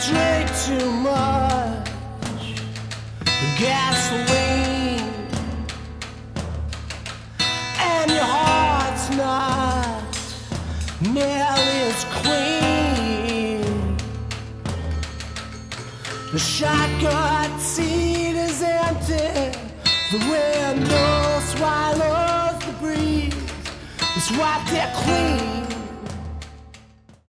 drink too much gasoline, and your heart's not nearly as clean. The shotgun seat is empty, the window swallows the breeze. It's wiped it clean.